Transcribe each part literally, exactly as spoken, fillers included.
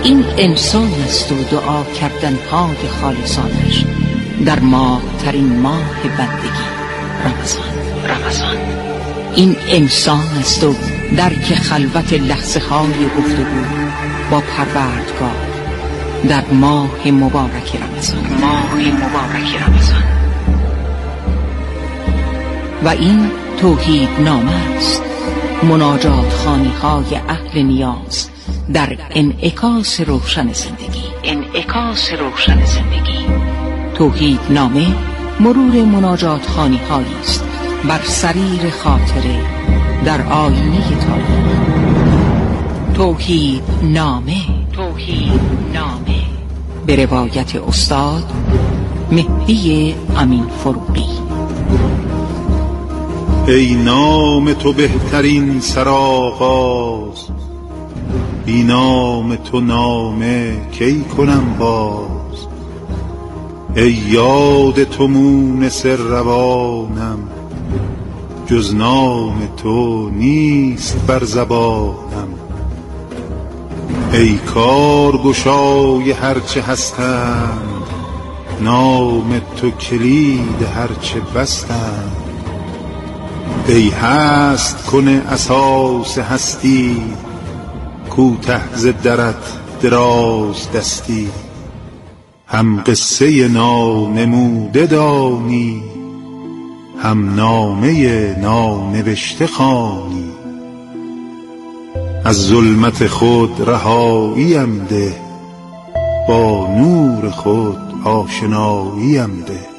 این انسان است و دعا کردن های خالصانش در ماه ترین ماه بندگی رمضان. رمضان این انسان است و درک خلوت لحظه های گفتگو با پروردگار در ماه مبارک رمضان. ماه مبارک رمضان و این توحید نامه است، مناجات خوانی های اهل نیاز در انعکاس روشن زندگی. انعکاس روشن زندگی. توحید نامه مرور مناجات خوانی هایی است بر سریر خاطره در آینه تاریخ. توحید نامه. توحید نامه به روایت استاد مهدی امین فروغی. ای نام تو بهترین سرآغاز، بی نام تو نامه کی کنم باز. ای یاد تو مونس روانم، جز نام تو نیست بر زبانم. ای کارگشای هرچه هستند، نام تو کلید هرچه بستند. ای هست کنه اساس هستی، کوته ز درت دراز دستی. هم قصه نانموده دانی، هم نامه نانوشته خوانی. از ظلمت خود رهاییم ده، با نور خود آشناییم ده.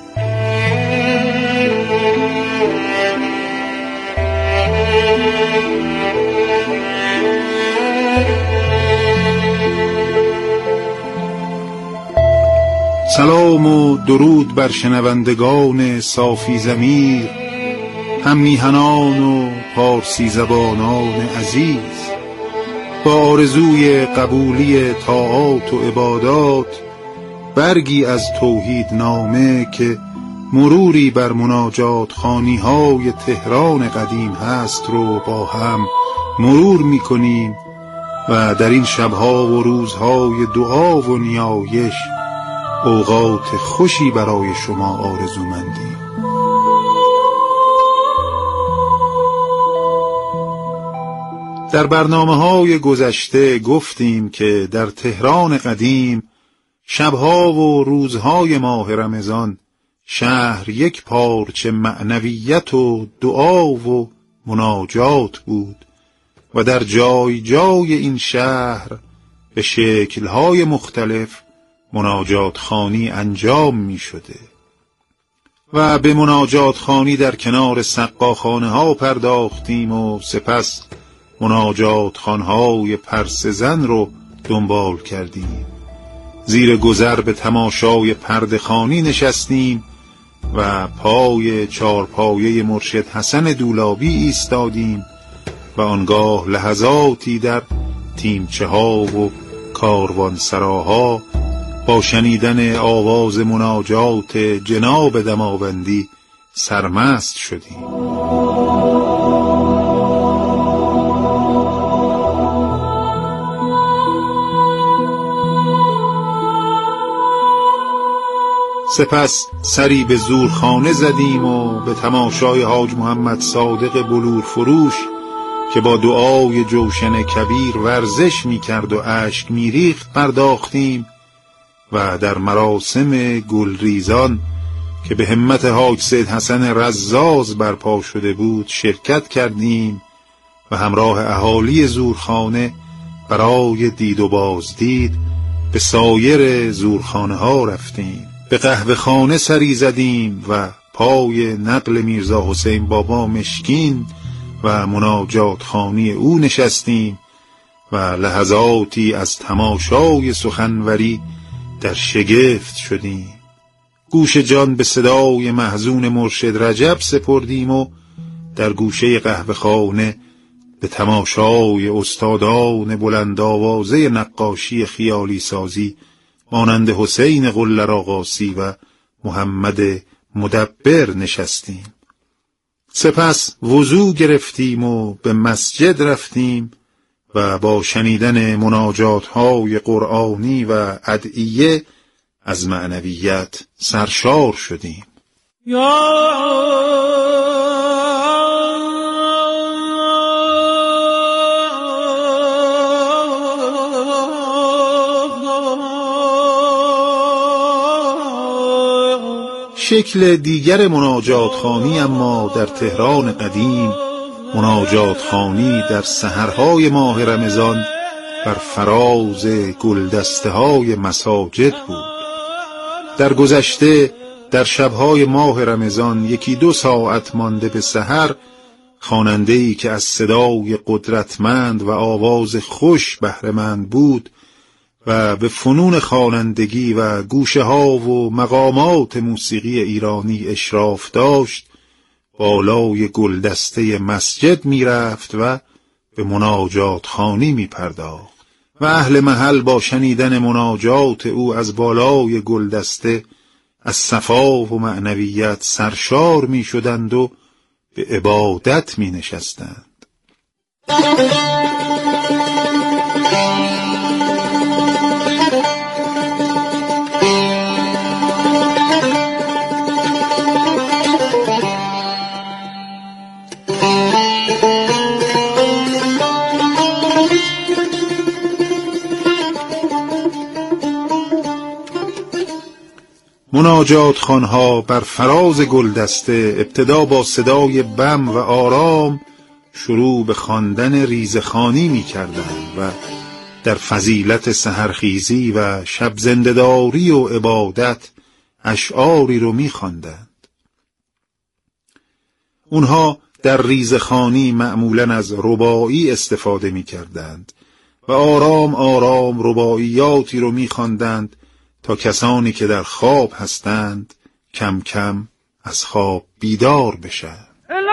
سلام و درود بر شنوندگان صافی ضمیر، هم میهنان و پارسی زبانان عزیز. با آرزوی قبولی طاعات و عبادات، برگی از توحید نامه که مروری بر مناجات خوانی های تهران قدیم هست رو با هم مرور میکنیم و در این شبها و روزهای دعا و نیایش اوقات خوشی برای شما آرزومندیم. در برنامه‌های گذشته گفتیم که در تهران قدیم شبها و روزهای ماه رمضان شهر یک پارچه معنویت و دعا و مناجات بود و در جای جای این شهر به شکل‌های مختلف مناجات خوانی انجام می شده و به مناجات خوانی در کنار سقاخانه ها پرداختیم و سپس مناجات خوانهای پرسه زن رو دنبال کردیم. زیر گذر به تماشای پرده خوانی نشستیم و پای چارپایه مرشد حسن دولابی ایستادیم و آنگاه لحظاتی در تیمچه ها و کاروانسراها با شنیدن آواز مناجات جناب دماوندی سرمست شدیم. سپس سری به زورخانه زدیم و به تماشای حاج محمد صادق بلور فروش که با دعای جوشن کبیر ورزش می کرد و اشک می ریخت پرداختیم و در مراسم گلریزان که به همت حاج سید حسن رزاز برپا شده بود شرکت کردیم و همراه اهالی زورخانه برای دید و بازدید به سایر زورخانه ها رفتیم. به قهوه خانه سری زدیم و پای نقل میرزا حسین بابا مشکین و مناجات خوانی او نشستیم و لحظاتی از تماشای سخنوری در شگفت شدیم. گوش جان به صدای محزون مرشد رجب سپردیم و در گوشه قهوه خانه به تماشای استادان بلند آوازه نقاشی خیالی سازی مانند حسین قلرآقاسی و محمد مدبر نشستیم. سپس وضو گرفتیم و به مسجد رفتیم و با شنیدن مناجات‌های قرآنی و ادعیه از معنویت سرشار شدیم. یا شکل دیگر مناجات خوانی اما در تهران قدیم مناجات خوانی در سحرهای ماه رمضان بر فراز گلدسته های مساجد بود. در گذشته در شبهای ماه رمضان یکی دو ساعت مانده به سحر، خواننده‌ای که از صدای قدرتمند و آواز خوش بهره‌مند بود و به فنون خوانندگی و گوشه ها و مقامات موسیقی ایرانی اشراف داشت، بالای گلدسته مسجد می رفت و به مناجات خوانی می پرداخت و اهل محل با شنیدن مناجات او از بالای گلدسته از صفا و معنویت سرشار می شدند و به عبادت می نشستند. مناجات خوانها بر فراز گلدسته ابتدا با صدای بم و آرام شروع به خواندن ریزخوانی می کردند و در فضیلت سحرخیزی و شب زنده‌داری و عبادت اشعاری رو می خواندند. اونها در ریزخوانی معمولاً از رباعی استفاده می کردند و آرام آرام رباعیاتی رو می خواندند تا کسانی که در خواب هستند کم کم از خواب بیدار بشن.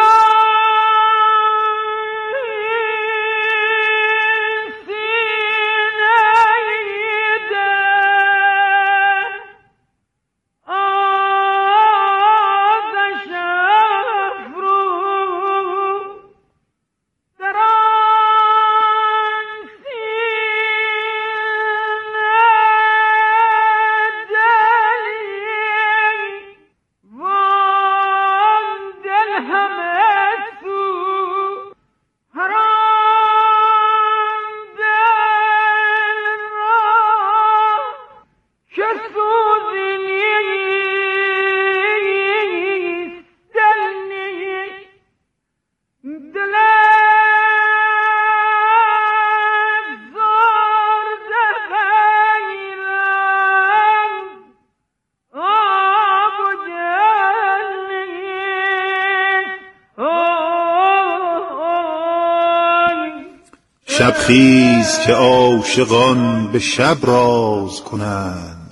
شب خیز که عاشقان به شب راز کنند،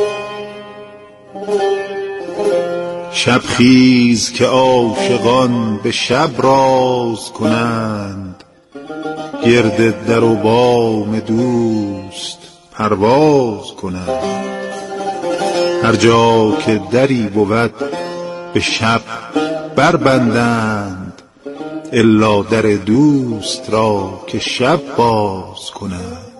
شب خیز که عاشقان به شب راز کنند، گرد در و بام دوست پرواز کنند. هر جا که دری بود به شب بربندند، الا در دوست را که شب باز کند.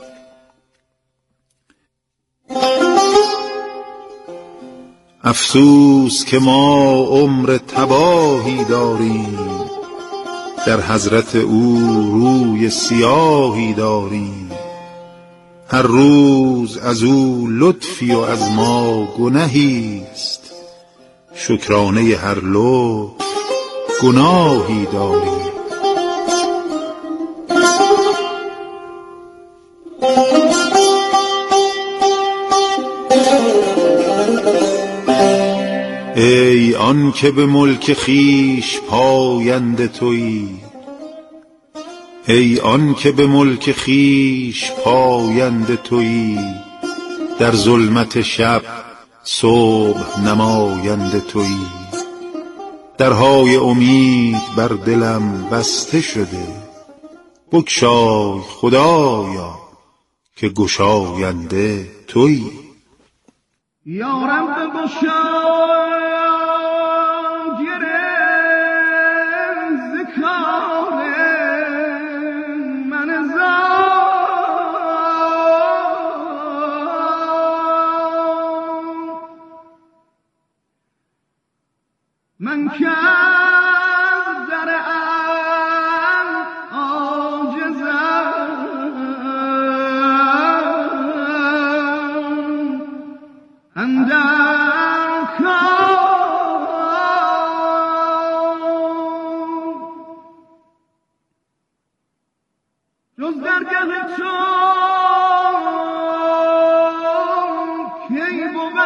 افسوس که ما عمر تباهی داریم، در حضرت او روی سیاهی داریم. هر روز از او لطفی و از ما گنهیست، شکرانه هر لطف گناهی داریم. ای آن که به ملک خیش پاینده تویی، ای آن که به ملک خیش پاینده تویی، در ظلمت شب صبح نماینده تویی. درهای امید بر دلم بسته شده، بگشای خدایا که گشاینده تویی. یارم بگشای گره ز کار من من که از درم عاجزم اندر کار جز درگه چون کی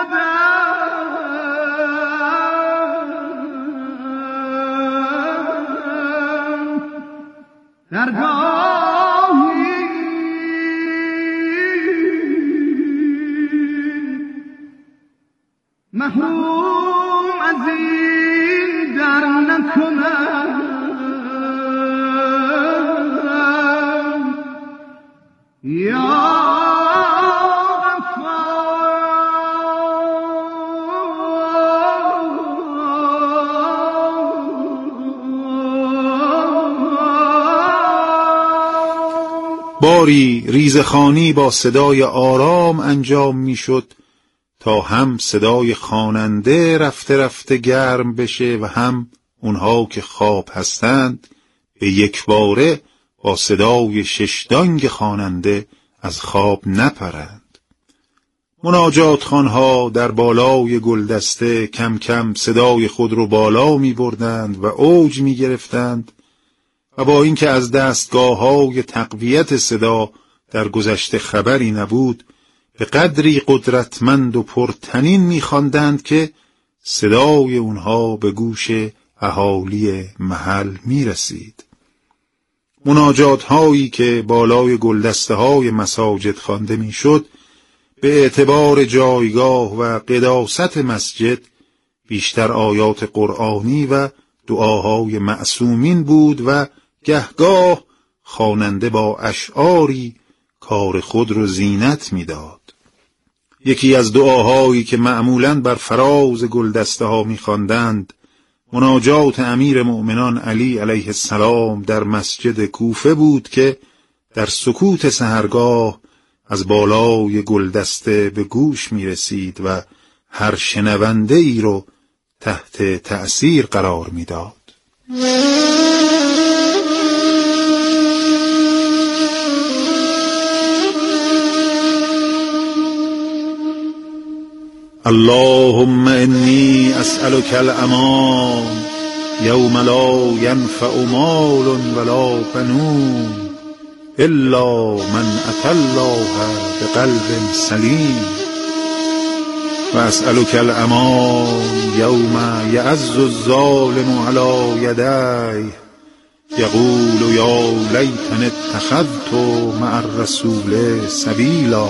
بودم درگاهی محروم از این در نکنم یا باری ریزخوانی با صدای آرام انجام میشد تا هم صدای خواننده رفته رفته گرم بشه و هم اونها که خواب هستند به یک باره با صدای ششدانگ خواننده از خواب نپرند. مناجات خوانها در بالای گلدسته کم کم صدای خود رو بالا می بردند و اوج می گرفتند و با اینکه از دستگاه‌های تقویت صدا در گذشته خبری نبود، به قدری قدرتمند و پرتنین می‌خواندند که صدای اونها به گوش اهالی محل می‌رسید. مناجات‌هایی که بالای گلدسته‌های مساجد خوانده می‌شد، به اعتبار جایگاه و قداست مسجد بیشتر آیات قرآنی و دعاهای معصومین بود و گهگاه خواننده با اشعاری کار خود رو زینت می‌داد. یکی از دعاهایی که معمولاً بر فراز گلدسته ها می‌خواندند مناجات امیر مؤمنان علی علیه السلام در مسجد کوفه بود که در سکوت سحرگاه از بالای گلدسته به گوش می‌رسید و هر شنونده ای رو تحت تأثیر قرار می‌داد. اللهم انی اسألک الامان یوم لا ینفع مال ولا بنون الا من اتی الله بقلب سلیم و اسألک الامان یوم یعز الظالم علی یدیه یقول یا لیتنی اتخذت مع الرسول سبیلا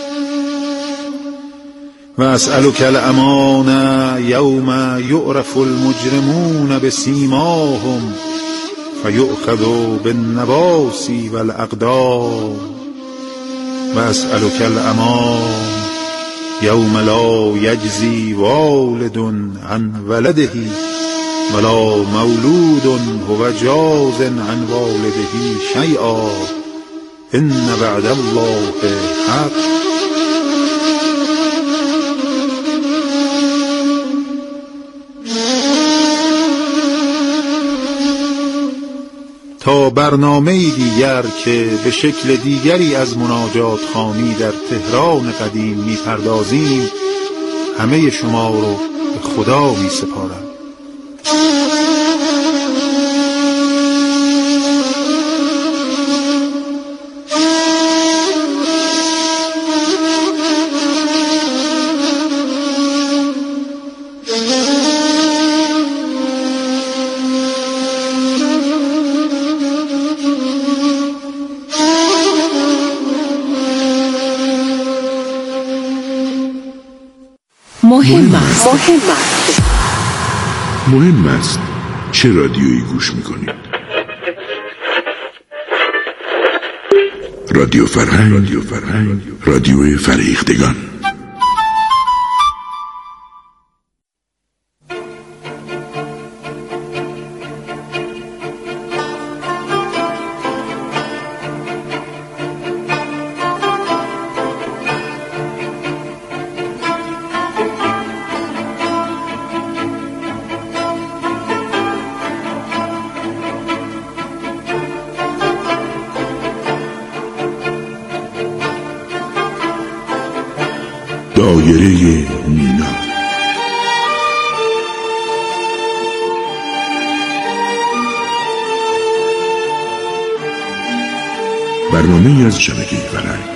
و اسألک الامان یوم یعرف المجرمون بسیماهم فیؤخذ بالنواصی والاقدام و اسألک الامان یوم لا یجزی والد عن ولده ولا مولود هو جاز عن والده شیئا ان وعد الله حق. تا برنامه دیگر که به شکل دیگری از مناجات خوانی در تهران قدیم می‌پردازیم، همه شما رو به خدا می‌سپارم. مهم است مهم است مهم است چه رادیویی گوش میکنید؟ رادیو فرهنگ، رادیو فرهنگ، رادیو فرهیختگان. دایره مینا. برنامه از شبکه فرهنگ.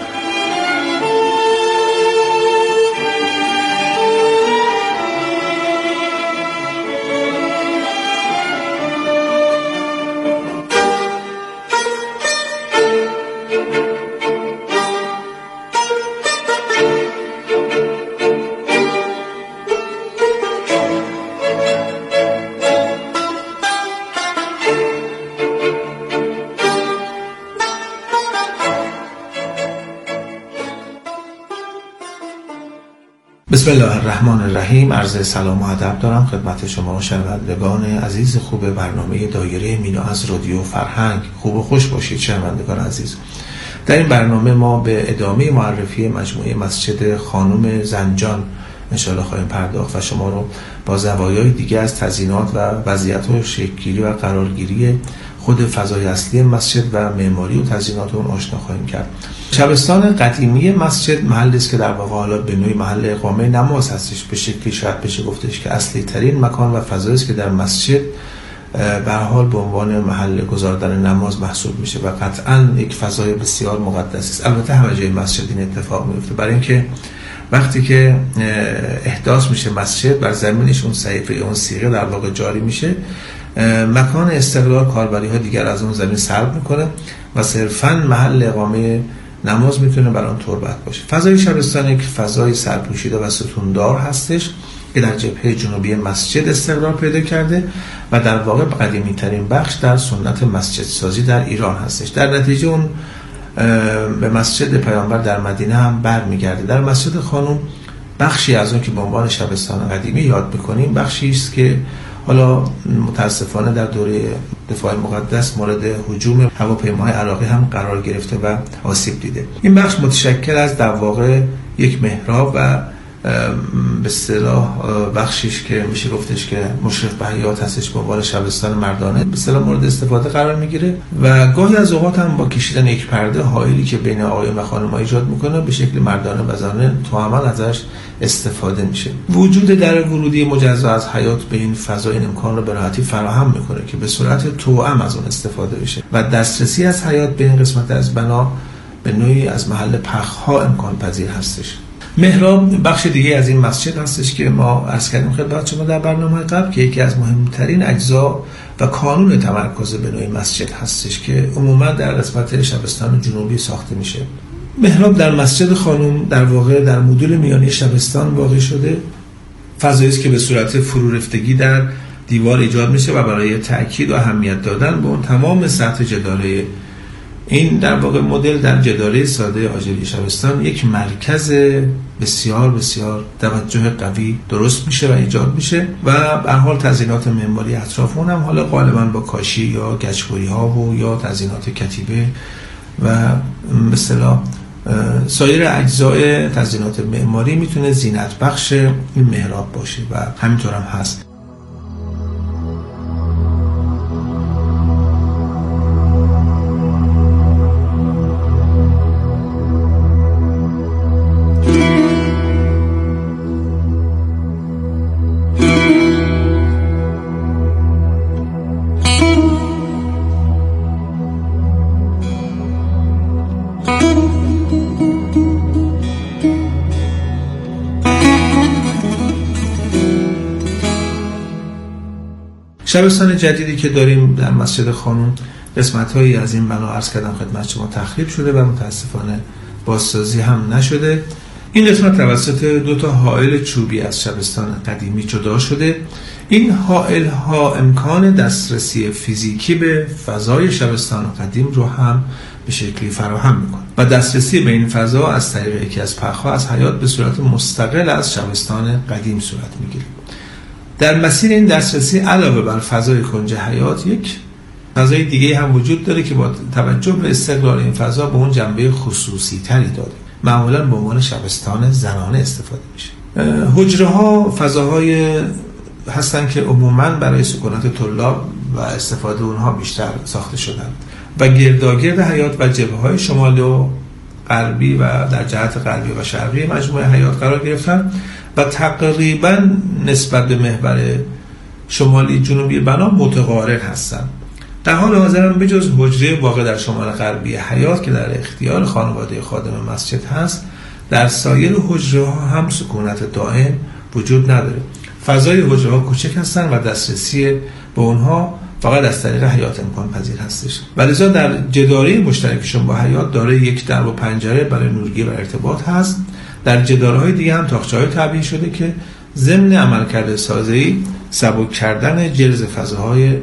بسم الله الرحمن الرحیم. عرض سلام و ادب دارم خدمت شما شنوندگان عزیز خوب برنامه دایره مینا از رادیو فرهنگ. خوب و خوش باشید شنوندگان عزیز. در این برنامه ما به ادامه معرفی مجموعه مسجد خانم زنجان انشاءالله خواهیم پرداخت و شما رو با زوایای دیگه از تزیینات و وضعیت و شکل‌گیری و قرارگیری خود فضای اصلی مسجد و معماری و تزیینات اون آشنا خواهیم کرد. شبستان قدیمی مسجد محلی است که در واقع حالا به نوعی محل اقامه نماز هستش. به شکلی شاید بشه گفتش که اصلی ترین مکان و فضایی است که در مسجد به هر حال به عنوان محل گزاردن نماز محسوب میشه و قطعاً یک فضای بسیار مقدس است. البته همه جای مسجد این اتفاق میفته، برای اینکه وقتی که احداث میشه مسجد بر زمینش اون صحیفه اون صیغه در واقع جاری میشه، مکان استقلال کاربری ها دیگر از اون زمین سلب میکنه و صرفاً محل اقامه نماز میتونه بر آن تربت باشه. فضای شبستان یک فضای سرپوشیده و ستوندار هستش که در جبهه جنوبی مسجد استقرار پیدا کرده و در واقع قدیمی ترین بخش در سنت مسجد سازی در ایران هستش. در نتیجه اون به مسجد پیامبر در مدینه هم برمیگرده. در مسجد خانم بخشی از اون که به عنوان شبستان قدیمی یاد میکنیم بخشی است که حالا متاسفانه در دوره دفاع مقدس مورد هجوم هواپیماهای عراقی هم قرار گرفته و آسیب دیده. این بخش متشکل از در واقع یک محراب و به اصطلاح بخشیش که میشه گفتش که مشرف به حیاط هستش به عنوان شبستان مردانه به اصطلاح مورد استفاده قرار میگیره و گاهی از اوقات هم با کشیدن یک پرده حائلی که بین آقایون و خانم‌ها ایجاد میکنه به شکل مردانه و زنانه توأماً ازش استفاده میشه. وجود در ورودی مجزا از حیاط به این فضا این امکان رو به راحتی فراهم میکنه که به صورت توأم از اون استفاده بشه و دسترسی از حیاط به این قسمت از بنا به نوعی از محل پخ‌ها امکان پذیر هستش. محراب بخش دیگه از این مسجد هستش که ما عرض کردیم خدمت شما در برنامه قبل که یکی از مهمترین اجزا و کانون تمرکز به نوعی مسجد هستش که عموما در قسمت شبستان جنوبی ساخته میشه. محراب در مسجد خانم در واقع در مدول میانی شبستان واقع شده. فضایی است که به صورت فرو رفتگی در دیوار ایجاد میشه و برای تأکید و اهمیت دادن به اون تمام سطح جداره این در واقع مدل در جداره ساده آجری شبستان یک مرکز بسیار بسیار توجه قوی درست میشه و ایجاد میشه و به هر حال تزیینات معماری اطراف اون هم حالا غالبا با کاشی یا گچبری ها و یا تزیینات کتیبه و به اصطلاح سایر اجزای تزیینات معماری میتونه زینت بخش این محراب باشه و همینطور هم هست. شبستان جدیدی که داریم در مسجد خانم قسمت‌هایی از این بنا عرض کردم خدمت شما تخریب شده و متاسفانه بازسازی هم نشده. این قسمت توسط دو تا حائل چوبی از شبستان قدیمی جدا شده. این حائل ها امکان دسترسی فیزیکی به فضای شبستان قدیم رو هم به شکلی فراهم میکنه و دسترسی به این فضا از طریق یکی از پخ‌ها از حیاط به صورت مستقل از شبستان قدیم صورت میگیره. در مسیر این دسترسی علاوه بر فضای کنج حیاط یک فضای دیگه هم وجود داره که با توجه به استقلال این فضا به اون جنبه خصوصی تری داره. معمولا به عنوان شبستان زنانه استفاده میشه. حجره ها فضاهای هستن که عموما برای سکونت طلاب و استفاده اونها بیشتر ساخته شدن و گرداگرد حیاط و جبهه های شمال و غربی و در جهت غربی و شرقی مجموعه حیات قرار گرفتن و تقریبا نسبت به محور شمالی جنوبی بنا متقارن هستند. در حال حاضر هم بجز حجره واقع در شمال غربی حیات که در اختیار خانواده خادم مسجد هست، در سایر حجره ها هم سکونت دائم وجود نداره. فضای حجره ها کوچک هستند و دسترسی به اونها فقط از طریق حیات امکان پذیر هستش. ولذا در جداره مشترکشون با حیات داره یک درب و پنجره برای نورگیری و ارتباط هست. در جداره‌های دیگه هم تاقچه‌های طبیعی شده که ضمن عملکرد سازی سبک کردن جرز فضاهای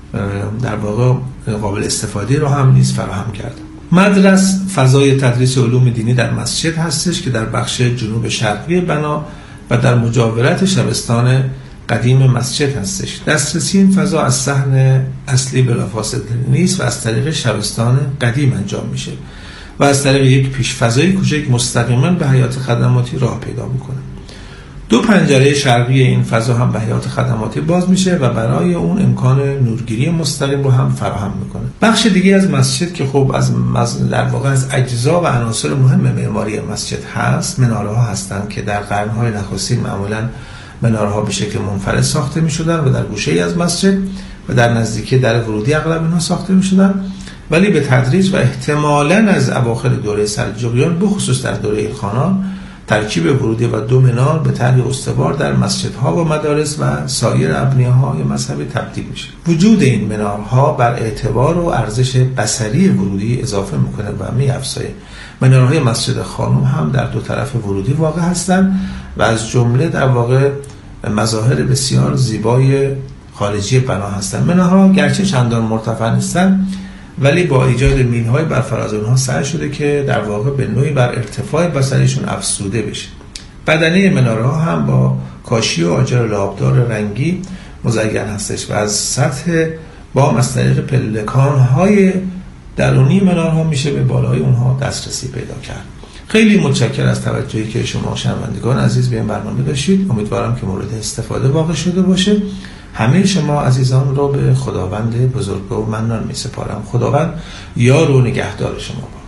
در واقع قابل استفاده رو هم نیز فراهم کرده. مدرس فضای تدریس علوم دینی در مسجد هستش که در بخش جنوب شرقی بنا و در مجاورت شبستان قدیم مسجد هستش. دسترسی این فضا از صحن اصلی بلافاصله نیست و از طریق شبستان قدیم انجام میشه و از طریق یک پیش فضای کوچک مستقیما به حیات خدماتی راه پیدا میکنه. دو پنجره شرقی این فضا هم به حیات خدماتی باز میشه و برای اون امکان نورگیری مستقیم رو هم فراهم میکنه. بخش دیگه از مسجد که خب از در واقع از اجزا و عناصر مهم معماری مسجد هست، مناره ها هستند که در قرن‌های نخستین معمولاً مناره ها به شکل منفرد ساخته میشدن و در گوشه از مسجد و در نزدیکی در ورودی اغلب اینها ساخته میشدن، ولی به تدریج و احتمالاً از اواخر دوره سلجوقیان بخصوص در دوره ایلخانان ترکیب ورودی و دو منار به طرح استوار در مسجدها و مدارس و سایر ابنیه‌های مذهبی تبدیل میشه. وجود این منارها بر اعتبار و ارزش بصری ورودی اضافه میکنه و می‌افزاید. منارهای مسجد خانم هم در دو طرف ورودی واقع هستند و از جمله در واقع مظاهر بسیار زیبای خارجی بنا هستند. منارها گرچه چندان مرتفع نیستند ولی با ایجاد مین‌های بر فراز اونها سعی شده که در واقع به نوعی بر ارتفاع بصریشون افزوده بشه. بدنه مناره‌ها هم با کاشی و آجر لابدار رنگی مزین هستش و از سطح بام از طریق پلکان‌های درونی منارها میشه به بالای اونها دسترسی پیدا کرد. خیلی متشکرم از توجهی که شما شنوندگان عزیز به این برنامه داشتید. امیدوارم که مورد استفاده واقع شده باشه. همه شما عزیزان رو به خداوند بزرگ و منان می سپارم. خداوند یار و نگهدار شما باد.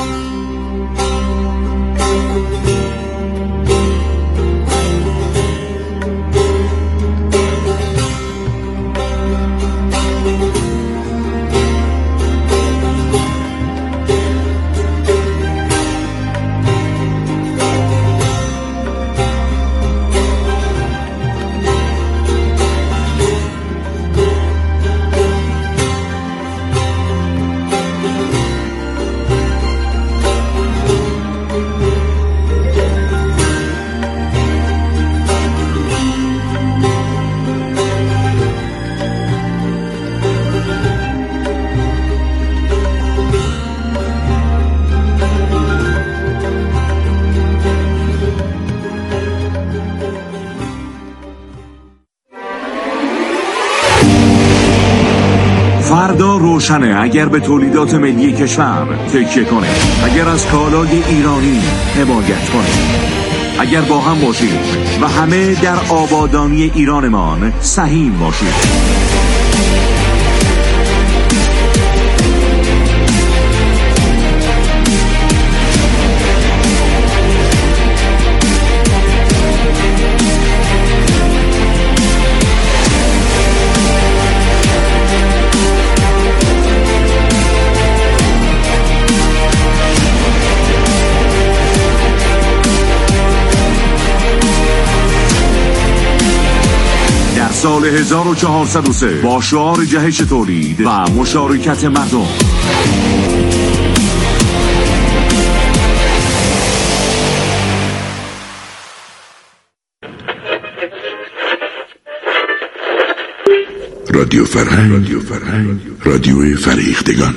فردا روشنه اگر به تولیدات ملی کشور تکیه کنه، اگر از کالای ایرانی حمایت کنه، اگر با هم باشیم و همه در آبادانی ایرانمان سهیم باشیم. سال هزار و چهارصد و سه با شعار جهش تولید و مشارکت مردم رادیو فرهنگ، رادیو فرهنگ، رادیو فریختگان.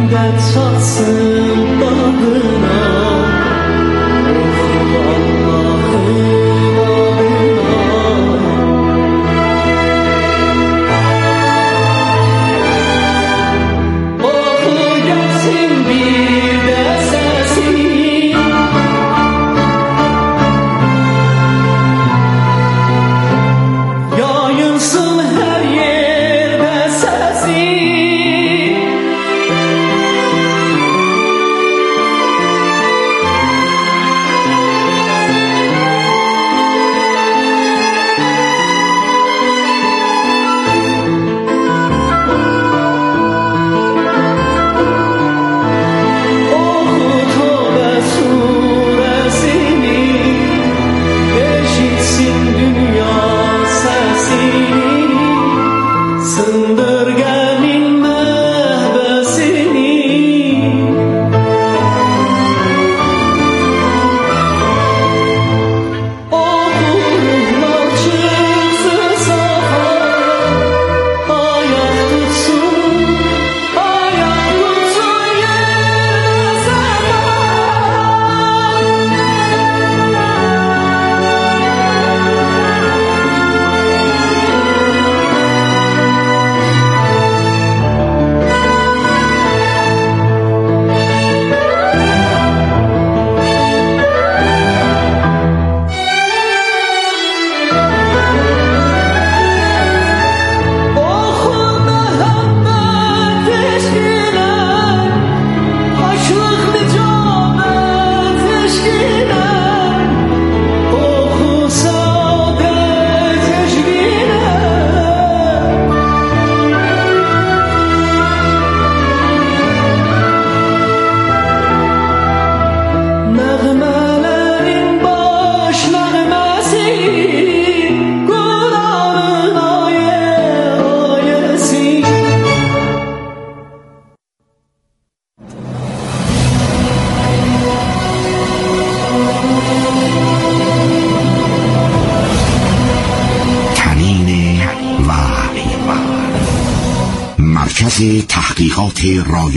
مرکز تحقیقات رایانه